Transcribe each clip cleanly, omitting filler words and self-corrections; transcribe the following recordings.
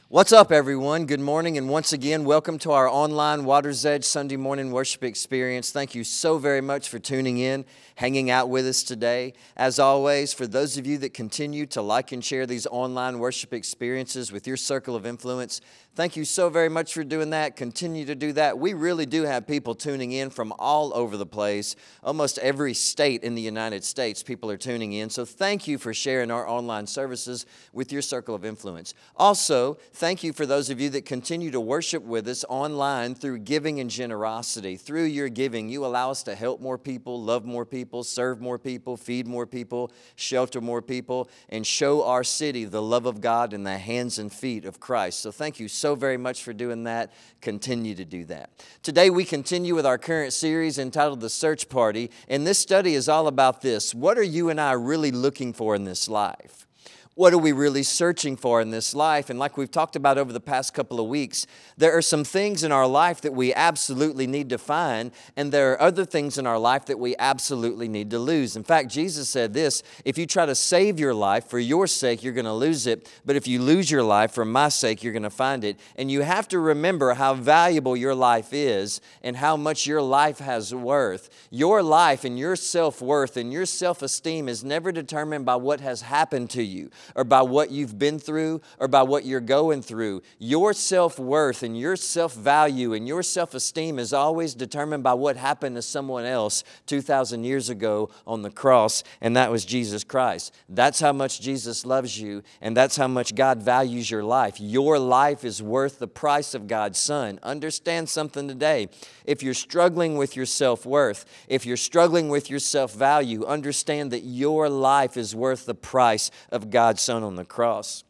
What's up, everyone? Good morning, and once again, welcome to our online Water's Edge Sunday morning worship experience. Thank you so very much for tuning in, hanging out with us today. As always, for those of you that continue to like and share these online worship experiences with your circle of influence, thank you so very much for doing that. Continue to do that. We really do have people tuning in from all over the place. Almost every state in the United States, people are tuning in. So thank you for sharing our online services with your circle of influence. Also, thank you for those of you that continue to worship with us online through giving and generosity. Through your giving, you allow us to help more people, love more people, serve more people, feed more people, shelter more people, and show our city the love of God in the hands and feet of Christ. So thank you so very much for doing that. Continue to do that. Today we continue with our current series entitled The Search Party, and this study is all about this. What are you and I really looking for in this life? What are we really searching for in this life? And like we've talked about over the past couple of weeks, there are some things in our life that we absolutely need to find, and there are other things in our life that we absolutely need to lose. In fact, Jesus said this, if you try to save your life for your sake, you're going to lose it. But if you lose your life for my sake, you're going to find it. And you have to remember how valuable your life is and how much your life has worth. Your life and your self-worth and your self-esteem is never determined by what has happened to you, or by what you've been through, or by what you're going through. Your self-worth and your self-value and your self-esteem is always determined by what happened to someone else 2,000 years ago on the cross, and that was Jesus Christ. That's how much Jesus loves you, and that's how much God values your life. Your life is worth the price of God's Son. Understand something today. If you're struggling with your self-worth, if you're struggling with your self-value, understand that your life is worth the price of God's Son on the cross.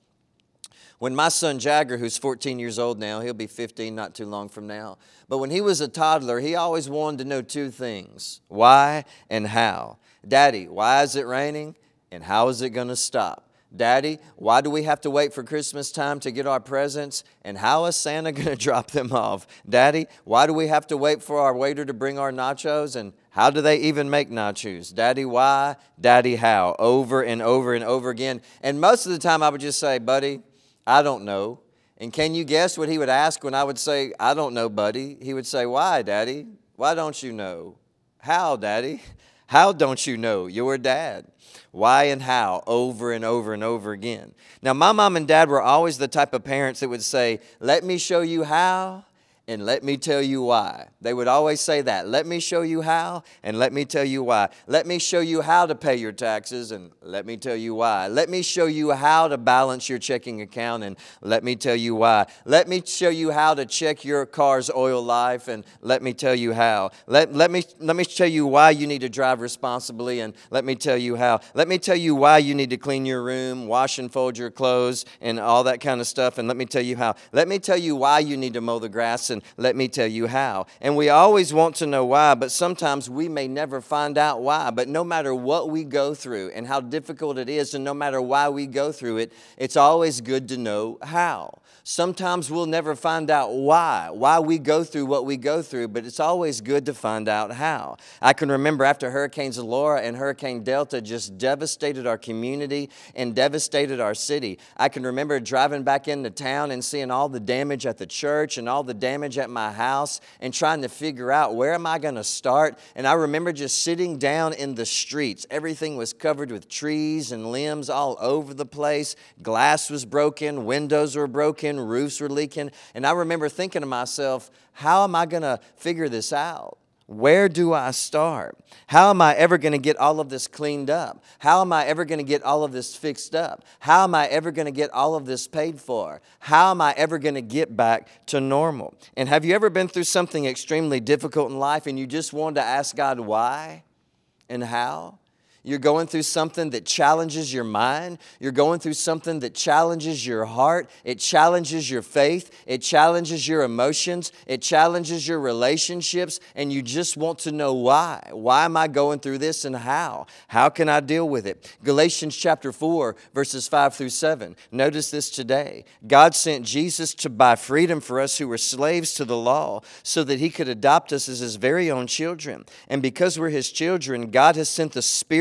When my son Jagger, who's 14 years old now, he'll be 15 not too long from now, but when he was a toddler, he always wanted to know two things: why and how. Daddy, why is it raining? And how is it going to stop? Daddy, why do we have to wait for Christmas time to get our presents? And how is Santa going to drop them off? Daddy, why do we have to wait for our waiter to bring our nachos? And how do they even make nachos? Daddy, why? Daddy, how? Over and over and over again. And most of the time I would just say, buddy, I don't know. And can you guess what he would ask when I would say, I don't know, buddy? He would say, why, Daddy? Why don't you know? How, Daddy? How don't you know? You're dad. Why and how, over and over and over again. Now, my mom and dad were always the type of parents that would say, let me show you how, and let me tell you why. They would always say that. Let me show you how, and let me tell you why. Let me show you how to pay your taxes, and let me tell you why. Let me show you how to balance your checking account, and let me tell you why. Let me show you how to check your car's oil life, and let me tell you how. Let me tell you why you need to drive responsibly, and let me tell you how. Let me tell you why you need to clean your room, wash and fold your clothes, and all that kind of stuff, and let me tell you how. Let me tell you why you need to mow the grass, and let me tell you how. And we always want to know why, but sometimes we may never find out why. But no matter what we go through and how difficult it is, and no matter why we go through it, it's always good to know how. Sometimes we'll never find out why we go through what we go through, but it's always good to find out how. I can remember after Hurricanes Laura and Hurricane Delta just devastated our community and devastated our city. I can remember driving back into town and seeing all the damage at the church and all the damage at my house and trying to figure out where am I going to start. And I remember just sitting down in the streets. Everything was covered with trees and limbs all over the place. Glass was broken, windows were broken, roofs were leaking. And I remember thinking to myself, how am I going to figure this out? Where do I start? How am I ever going to get all of this cleaned up? How am I ever going to get all of this fixed up? How am I ever going to get all of this paid for? How am I ever going to get back to normal? And have you ever been through something extremely difficult in life and you just wanted to ask God why and how? You're going through something that challenges your mind. You're going through something that challenges your heart. It challenges your faith. It challenges your emotions. It challenges your relationships. And you just want to know why. Why am I going through this and how? How can I deal with it? Galatians chapter 4, verses 5 through 7. Notice this today. God sent Jesus to buy freedom for us who were slaves to the law so that He could adopt us as His very own children. And because we're His children, God has sent the Spirit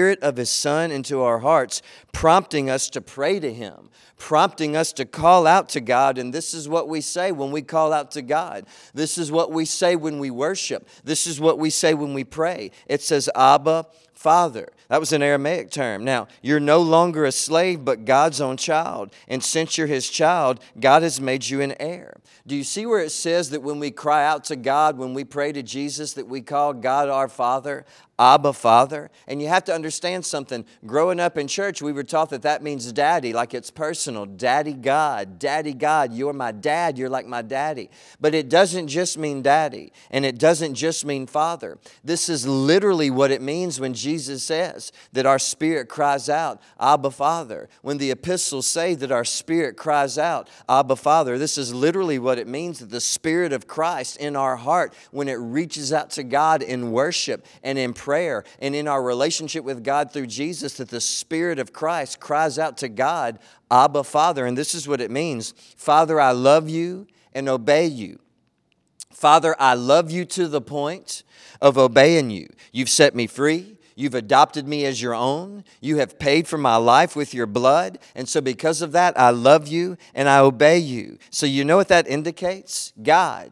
Spirit of His Son into our hearts, prompting us to pray to Him, prompting us to call out to God. And this is what we say when we call out to God. This is what we say when we worship. This is what we say when we pray. It says, Abba, Father. That was an Aramaic term. Now, you're no longer a slave, but God's own child. And since you're His child, God has made you an heir. Do you see where it says that when we cry out to God, when we pray to Jesus, that we call God our Father, Abba, Father? And you have to understand something. Growing up in church, we were taught that that means daddy, like it's personal. Daddy God, you're my dad, you're like my daddy. But it doesn't just mean daddy, and it doesn't just mean father. This is literally what it means when Jesus says that our spirit cries out, Abba, Father. When the epistles say that our spirit cries out, Abba, Father, this is literally what it means, that the Spirit of Christ in our heart, when it reaches out to God in worship and in prayer and in our relationship with God through Jesus, that the Spirit of Christ cries out to God, Abba, Father. And this is what it means. Father, I love you and obey you. Father, I love you to the point of obeying you. You've set me free. You've adopted me as your own. You have paid for my life with your blood. And so because of that, I love you and I obey you. So you know what that indicates? God,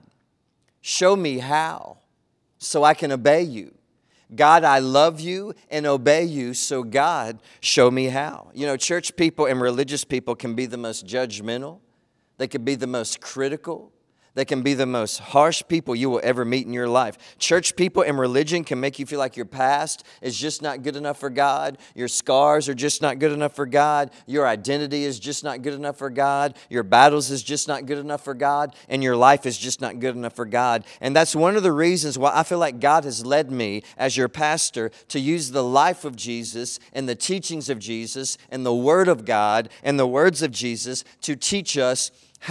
show me how so I can obey you. God, I love you and obey you, so God, show me how. You know, church people and religious people can be the most judgmental. They can be the most critical. They can be the most harsh people you will ever meet in your life. Church people and religion can make you feel like your past is just not good enough for God. Your scars are just not good enough for God. Your identity is just not good enough for God. Your battles is just not good enough for God. And your life is just not good enough for God. And that's one of the reasons why I feel like God has led me as your pastor to use the life of Jesus and the teachings of Jesus and the Word of God and the words of Jesus to teach us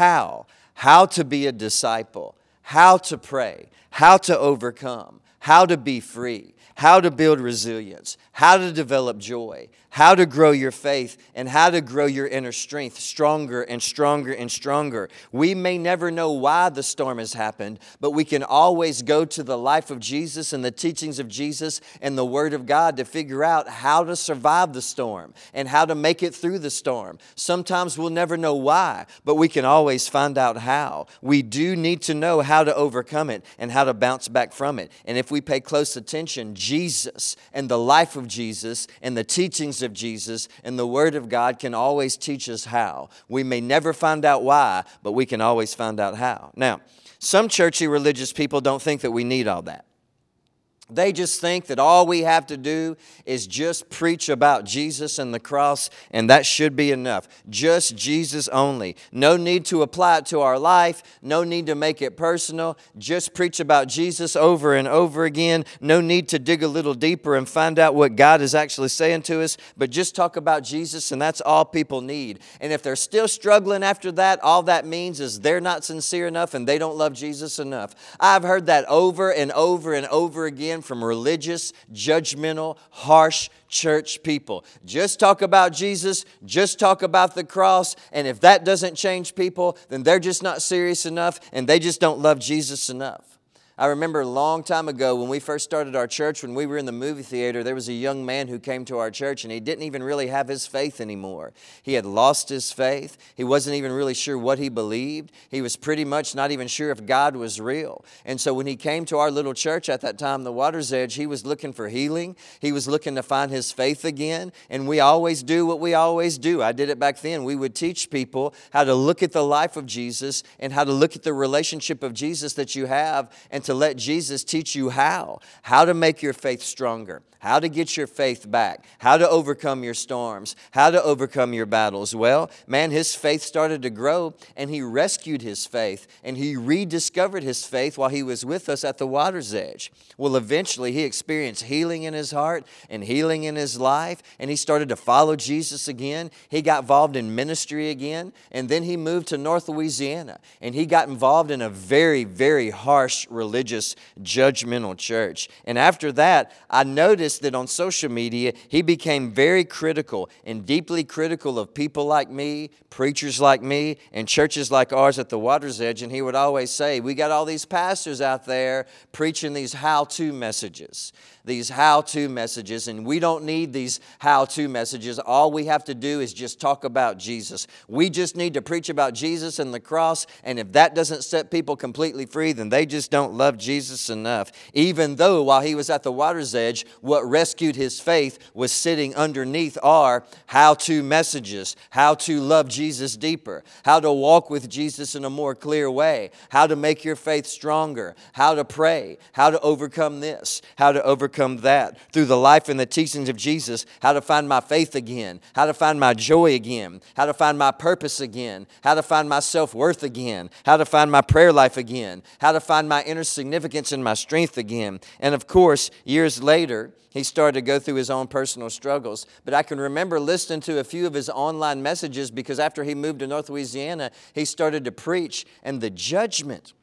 how to be a disciple, how to pray, how to overcome, how to be free, how to build resilience, how to develop joy, how to grow your faith, and how to grow your inner strength stronger and stronger and stronger. We may never know why the storm has happened, but we can always go to the life of Jesus and the teachings of Jesus and the Word of God to figure out how to survive the storm and how to make it through the storm. Sometimes we'll never know why, but we can always find out how. We do need to know how to overcome it and how to bounce back from it. And if we pay close attention, Jesus and the life of Jesus and the teachings of Jesus and the Word of God can always teach us how. We may never find out why, but we can always find out how. Now, some churchy religious people don't think that we need all that. They just think that all we have to do is just preach about Jesus and the cross, and that should be enough. Just Jesus only. No need to apply it to our life. No need to make it personal. Just preach about Jesus over and over again. No need to dig a little deeper and find out what God is actually saying to us, but just talk about Jesus, and that's all people need. And if they're still struggling after that, all that means is they're not sincere enough and they don't love Jesus enough. I've heard that over and over and over again from religious, judgmental, harsh church people. Just talk about Jesus, just talk about the cross, and if that doesn't change people, then they're just not serious enough and they just don't love Jesus enough. I remember a long time ago when we first started our church, when we were in the movie theater, there was a young man who came to our church and he didn't even really have his faith anymore. He had lost his faith. He wasn't even really sure what he believed. He was pretty much not even sure if God was real. And so when he came to our little church at that time, the Water's Edge, he was looking for healing. He was looking to find his faith again. And we always do what we always do. I did it back then. We would teach people how to look at the life of Jesus and how to look at the relationship of Jesus that you have, and to let Jesus teach you how to make your faith stronger, how to get your faith back, how to overcome your storms, how to overcome your battles. Well, man, his faith started to grow, and he rescued his faith, and he rediscovered his faith while he was with us at the Water's Edge. Well, eventually he experienced healing in his heart and healing in his life, and he started to follow Jesus again. He got involved in ministry again, and then he moved to North Louisiana, and he got involved in a very, very harsh religion. religious, judgmental church. And after that, I noticed that on social media, he became very critical and deeply critical of people like me, preachers like me, and churches like ours at the Water's Edge. And he would always say, we got all these pastors out there preaching these how-to messages. And we don't need these how-to messages. All we have to do is just talk about Jesus. We just need to preach about Jesus and the cross, and if that doesn't set people completely free, then they just don't love Jesus enough. Even though while he was at the Water's Edge, what rescued his faith was sitting underneath our how-to messages, how to love Jesus deeper, how to walk with Jesus in a more clear way, how to make your faith stronger, how to pray, how to overcome this, how to overcome that through the life and the teachings of Jesus, how to find my faith again, how to find my joy again, how to find my purpose again, how to find my self-worth again, how to find my prayer life again, how to find my inner significance and my strength again. And of course, years later, he started to go through his own personal struggles. But I can remember listening to a few of his online messages because after he moved to North Louisiana, he started to preach, and the judgment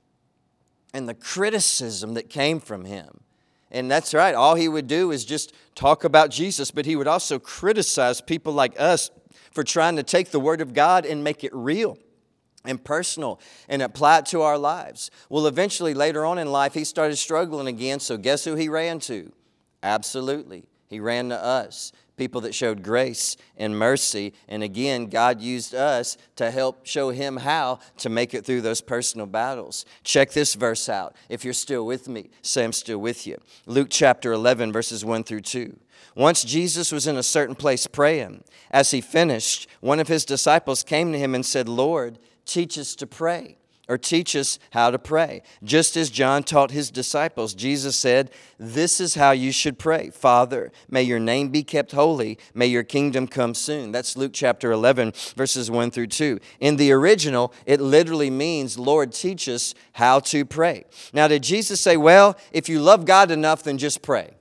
and the criticism that came from him. And that's right, all he would do is just talk about Jesus, but he would also criticize people like us for trying to take the Word of God and make it real and personal and apply it to our lives. Well, eventually, later on in life, he started struggling again, so guess who he ran to? Absolutely, he ran to us. People that showed grace and mercy. And again, God used us to help show him how to make it through those personal battles. Check this verse out. If you're still with me, say I'm still with you. Luke chapter 11, verses 1 through 2. Once Jesus was in a certain place praying. As he finished, one of his disciples came to him and said, Lord, teach us to pray. Or teach us how to pray. Just as John taught his disciples, Jesus said, this is how you should pray. Father, may your name be kept holy. May your kingdom come soon. That's Luke chapter 11, verses 1 through 2. In the original, it literally means, Lord, teach us how to pray. Now, did Jesus say, well, if you love God enough, then just pray?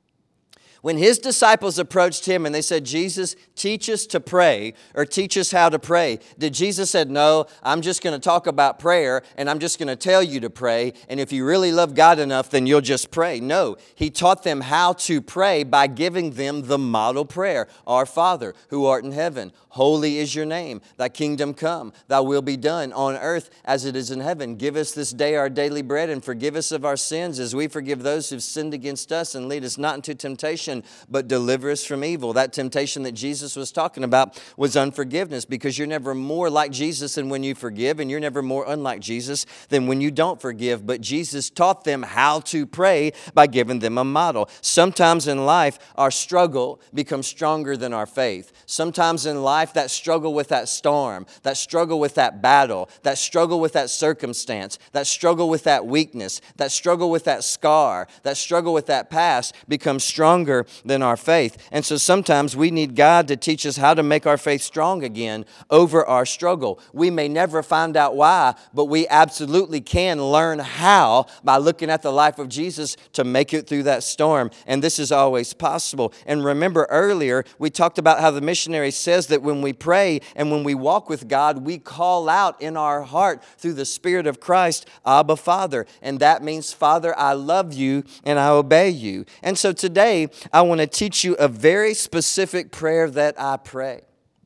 When his disciples approached him and they said, Jesus, teach us to pray or teach us how to pray, did Jesus say, no, I'm just going to talk about prayer and I'm just going to tell you to pray, and if you really love God enough, then you'll just pray? No, he taught them how to pray by giving them the model prayer. Our Father, who art in heaven, holy is your name. Thy kingdom come, thy will be done on earth as it is in heaven. Give us this day our daily bread and forgive us of our sins as we forgive those who've sinned against us, and lead us not into temptation, but deliver us from evil. That temptation that Jesus was talking about was unforgiveness, because you're never more like Jesus than when you forgive, and you're never more unlike Jesus than when you don't forgive. But Jesus taught them how to pray by giving them a model. Sometimes in life, our struggle becomes stronger than our faith. Sometimes in life, that struggle with that storm, that struggle with that battle, that struggle with that circumstance, that struggle with that weakness, that struggle with that scar, that struggle with that past becomes stronger than our faith. And so sometimes we need God to teach us how to make our faith strong again over our struggle. We may never find out why, but we absolutely can learn how by looking at the life of Jesus to make it through that storm. And this is always possible. And remember earlier, we talked about how the missionary says that when we pray and when we walk with God, we call out in our heart through the Spirit of Christ, Abba, Father. And that means, Father, I love you and I obey you. And so today, I want to teach you a very specific prayer that I pray.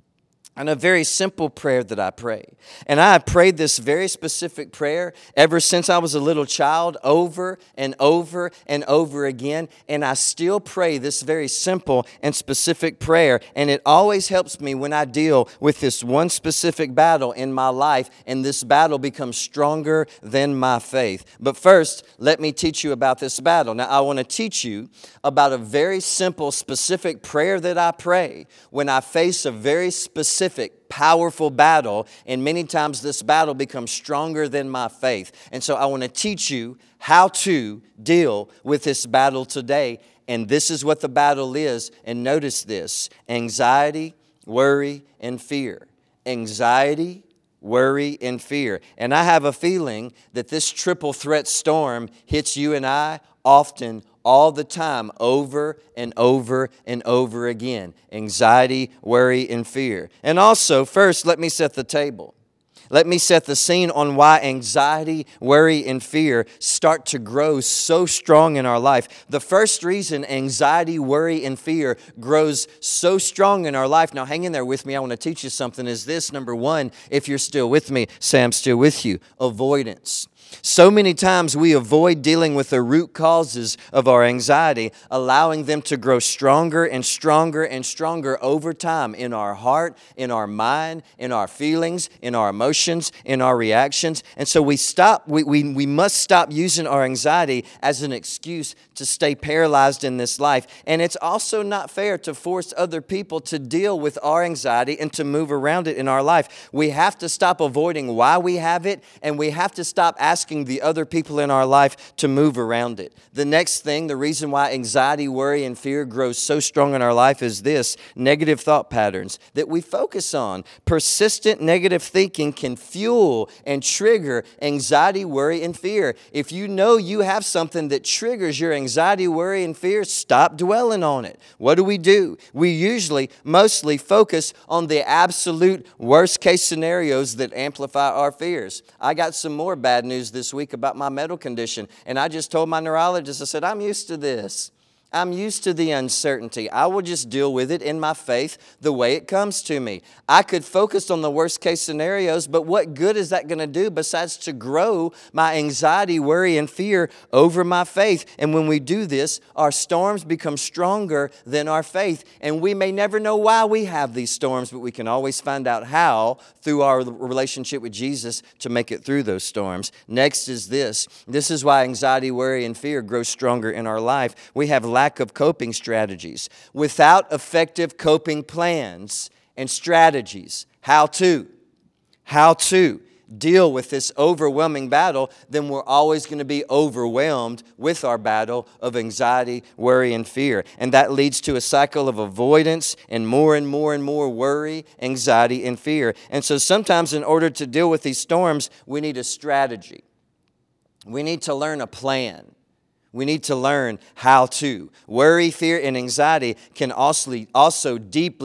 And a very simple prayer that I pray. And I have prayed this very specific prayer ever since I was a little child, over and over and over again. And I still pray this very simple and specific prayer. And it always helps me when I deal with this one specific battle in my life, and this battle becomes stronger than my faith. But first, let me teach you about this battle. Now, I want to teach you about a very simple, specific prayer that I pray when I face a very specific, powerful battle, and many times this battle becomes stronger than my faith. And so I want to teach you how to deal with this battle today. And this is what the battle is. And notice this: anxiety, worry, and fear. Anxiety, worry, and fear. And I have a feeling that this triple threat storm hits you and I often, all the time, over and over and over again. Anxiety, worry, and fear. And also, first, let me set the table. Let me set the scene on why anxiety, worry, and fear start to grow so strong in our life. The first reason anxiety, worry, and fear grows so strong in our life, now hang in there with me, I want to teach you something, is this. Number one, if you're still with me, say I'm still with you. Avoidance. So many times we avoid dealing with the root causes of our anxiety, allowing them to grow stronger and stronger and stronger over time in our heart, in our mind, in our feelings, in our emotions, in our reactions. And so we must stop using our anxiety as an excuse to stay paralyzed in this life. And it's also not fair to force other people to deal with our anxiety and to move around it in our life. We have to stop avoiding why we have it, and we have to stop asking the other people in our life to move around it. The next thing, the reason why anxiety, worry, and fear grows so strong in our life is this: negative thought patterns that we focus on. Persistent negative thinking can fuel and trigger anxiety, worry, and fear. If you know you have something that triggers your anxiety, worry, and fear, stop dwelling on it. What do? We usually mostly focus on the absolute worst case scenarios that amplify our fears. I got some more bad news this week about my medical condition, and I just told my neurologist, I said, I'm used to this. I'm used to the uncertainty. I will just deal with it in my faith the way it comes to me. I could focus on the worst case scenarios, but what good is that going to do besides to grow my anxiety, worry, and fear over my faith? And when we do this, our storms become stronger than our faith. And we may never know why we have these storms, but we can always find out how through our relationship with Jesus to make it through those storms. Next is this. This is why anxiety, worry, and fear grow stronger in our life. We have lack of coping strategies. Without effective coping plans and strategies, how to deal with this overwhelming battle, then we're always going to be overwhelmed with our battle of anxiety, worry, and fear. And that leads to a cycle of avoidance and more worry, anxiety, and fear. And so sometimes in order to deal with these storms, we need a strategy. We need to learn a plan. We need to learn how to. Worry, fear, and anxiety can also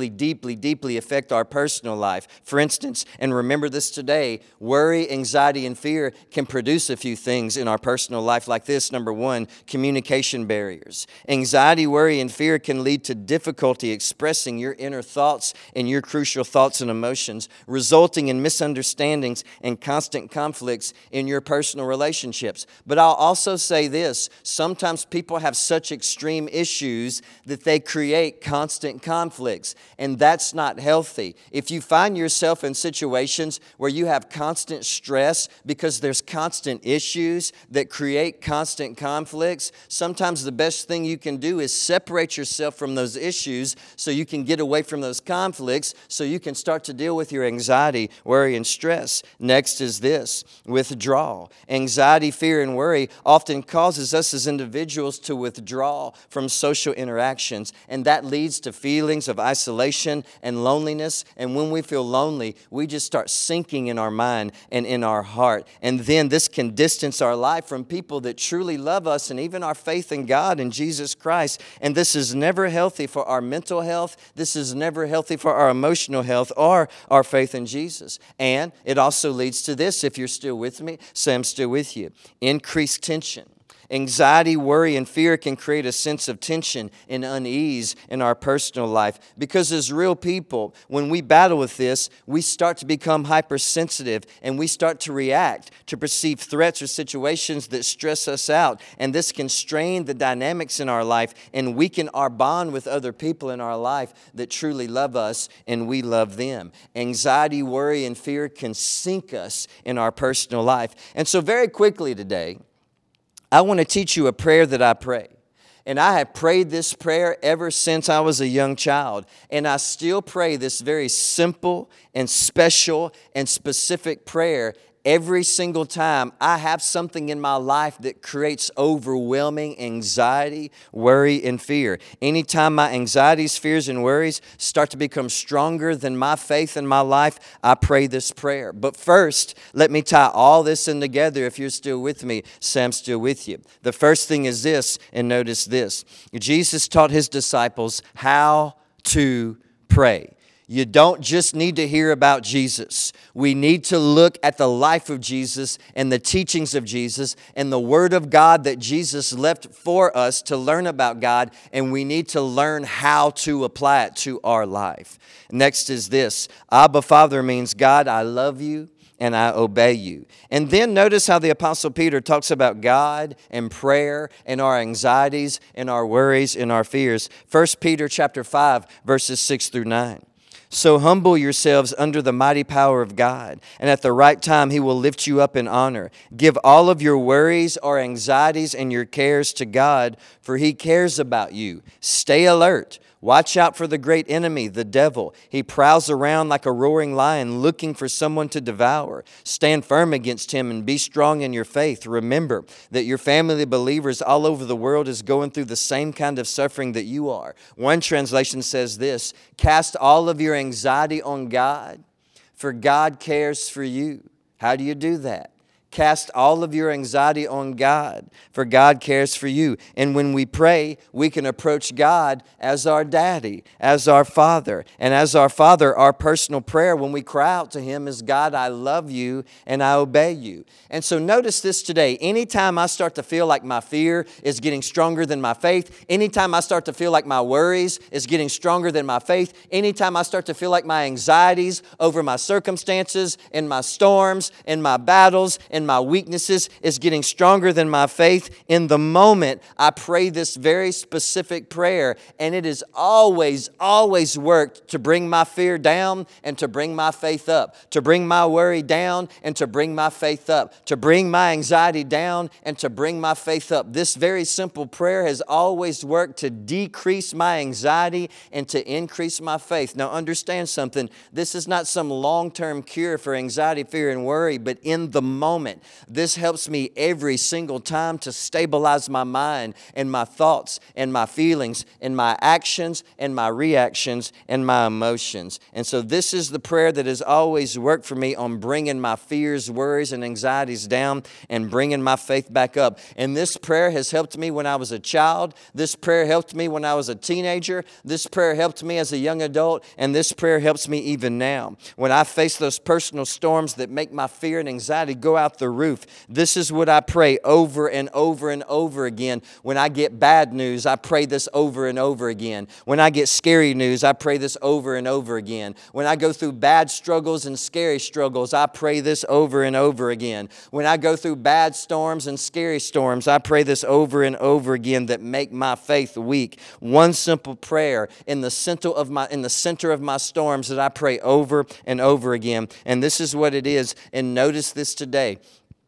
deeply affect our personal life. For instance, and remember this today, worry, anxiety, and fear can produce a few things in our personal life like this. Number one, communication barriers. Anxiety, worry, and fear can lead to difficulty expressing your inner thoughts and your crucial thoughts and emotions, resulting in misunderstandings and constant conflicts in your personal relationships. But I'll also say this: sometimes people have such extreme issues that they create constant conflicts, and that's not healthy. If you find yourself in situations where you have constant stress because there's constant issues that create constant conflicts, sometimes the best thing you can do is separate yourself from those issues so you can get away from those conflicts so you can start to deal with your anxiety, worry, and stress. Next is this: withdrawal. Anxiety, fear, and worry often causes us as individuals to withdraw from social interactions, and that leads to feelings of isolation and loneliness. And when we feel lonely, we just start sinking in our mind and in our heart. And then this can distance our life from people that truly love us and even our faith in God and Jesus Christ. And this is never healthy for our mental health. This is never healthy for our emotional health or our faith in Jesus. And it also leads to this, if you're still with me, say I'm still with you: increased tension. Anxiety, worry, and fear can create a sense of tension and unease in our personal life. Because as real people, when we battle with this, we start to become hypersensitive and we start to react to perceived threats or situations that stress us out. And this can strain the dynamics in our life and weaken our bond with other people in our life that truly love us and we love them. Anxiety, worry, and fear can sink us in our personal life. And so very quickly today, I want to teach you a prayer that I pray. And I have prayed this prayer ever since I was a young child. And I still pray this very simple and special and specific prayer every single time I have something in my life that creates overwhelming anxiety, worry, and fear. Anytime my anxieties, fears, and worries start to become stronger than my faith in my life, I pray this prayer. But first, let me tie all this in together. If you're still with me, say I'm still with you. The first thing is this, and notice this: Jesus taught his disciples how to pray. You don't just need to hear about Jesus. We need to look at the life of Jesus and the teachings of Jesus and the Word of God that Jesus left for us to learn about God, and we need to learn how to apply it to our life. Next is this. Abba Father means, God, I love you and I obey you. And then notice how the Apostle Peter talks about God and prayer and our anxieties and our worries and our fears. 1 Peter chapter 5, verses 6 through 9. So humble yourselves under the mighty power of God, and at the right time He will lift you up in honor. Give all of your worries or anxieties and your cares to God, for He cares about you. Stay alert. Watch out for the great enemy, the devil. He prowls around like a roaring lion looking for someone to devour. Stand firm against him and be strong in your faith. Remember that your family of believers all over the world is going through the same kind of suffering that you are. One translation says this, cast all of your anxiety on God, for God cares for you. How do you do that? Cast all of your anxiety on God, for God cares for you. And when we pray, we can approach God as our daddy, as our father. And as our father, our personal prayer when we cry out to Him is, God, I love you and I obey you. And so notice this today. Anytime I start to feel like my fear is getting stronger than my faith, anytime I start to feel like my worries is getting stronger than my faith, anytime I start to feel like my anxieties over my circumstances and my storms and my battles and my weaknesses is getting stronger than my faith, in the moment I pray this very specific prayer, and it has always worked to bring my fear down and to bring my faith up, to bring my worry down and to bring my faith up, to bring my anxiety down and to bring my faith up. This very simple prayer has always worked to decrease my anxiety and to increase my faith. Now understand something, this is not some long-term cure for anxiety, fear, and worry, but in the moment, this helps me every single time to stabilize my mind and my thoughts and my feelings and my actions and my reactions and my emotions. And so this is the prayer that has always worked for me on bringing my fears, worries, and anxieties down and bringing my faith back up. And this prayer has helped me when I was a child. This prayer helped me when I was a teenager. This prayer helped me as a young adult. And this prayer helps me even now. When I face those personal storms that make my fear and anxiety go out the roof, this is what I pray over and over and over again. When I get bad news, I pray this over and over again. When I get scary news, I pray this over and over again. When I go through bad struggles and scary struggles, I pray this over and over again. When I go through bad storms and scary storms, I pray this over and over again that make my faith weak. One simple prayer in the center of my storms that I pray over and over again. And this is what it is. And notice this today.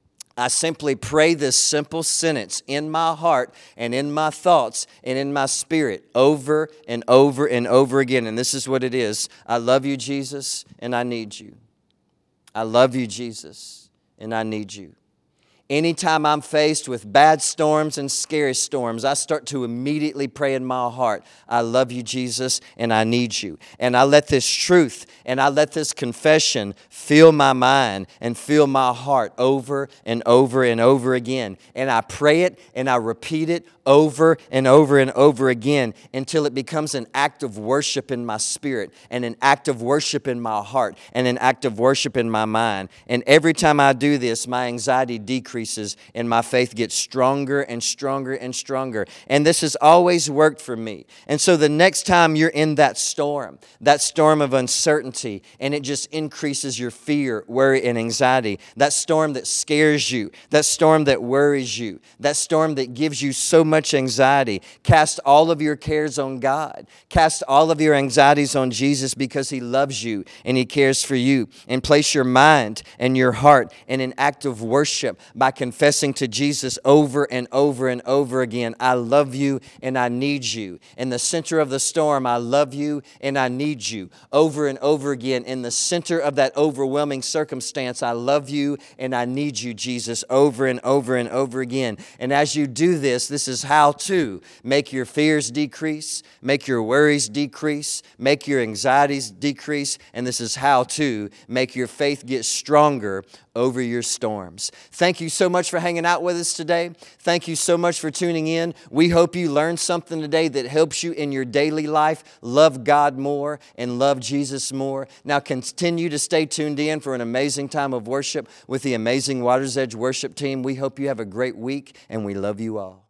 I simply pray this simple sentence in my heart and in my thoughts and in my spirit over and over and over again. And this is what it is. I love you, Jesus, and I need you. I love you, Jesus, and I need you. Anytime I'm faced with bad storms and scary storms, I start to immediately pray in my heart, I love you, Jesus, and I need you. And I let this truth and I let this confession fill my mind and fill my heart over and over and over again. And I pray it and I repeat it over and over and over again until it becomes an act of worship in my spirit and an act of worship in my heart and an act of worship in my mind. And every time I do this, my anxiety decreases and my faith gets stronger and stronger and stronger. And this has always worked for me. And so the next time you're in that storm of uncertainty, and it just increases your fear, worry, and anxiety, that storm that scares you, that storm that worries you, that storm that gives you so much anxiety, cast all of your cares on God. Cast all of your anxieties on Jesus because He loves you and He cares for you. And place your mind and your heart in an act of worship by confessing to Jesus over and over and over again, I love you and I need you. In the center of the storm, I love you and I need you. Over and over again, in the center of that overwhelming circumstance, I love you and I need you, Jesus, over and over and over again. And as you do this, this is how to make your fears decrease, make your worries decrease, make your anxieties decrease, and this is how to make your faith get stronger over your storms. Thank you so much for hanging out with us today. Thank you so much for tuning in. We hope you learned something today that helps you in your daily life love God more and love Jesus more. Now continue to stay tuned in for an amazing time of worship with the amazing Water's Edge worship team. We hope you have a great week, and we love you all.